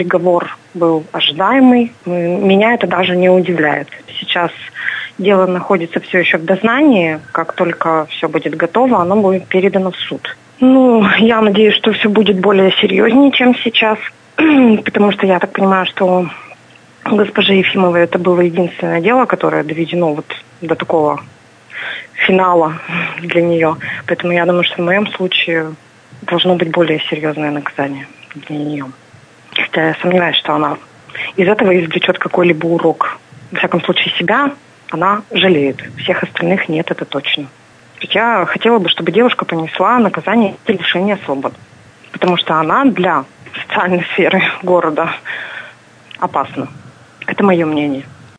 приговор был ожидаемый. Меня это даже не удивляет. Сейчас дело находится все еще в дознании. Как только все будет готово, оно будет передано в суд. Я надеюсь, что все будет более серьезнее, чем сейчас. Потому что я так понимаю, что у госпожи Ефимовой это было единственное дело, которое доведено до такого финала для нее. Поэтому я думаю, что в моем случае должно быть более серьезное наказание для нее. Хотя я сомневаюсь, что она из этого извлечет какой-либо урок. Во всяком случае, себя она жалеет. Всех остальных нет, это точно. Я хотела бы, чтобы девушка понесла наказание лишения свободы. Потому что она для социальной сферы города опасна. Это мое мнение.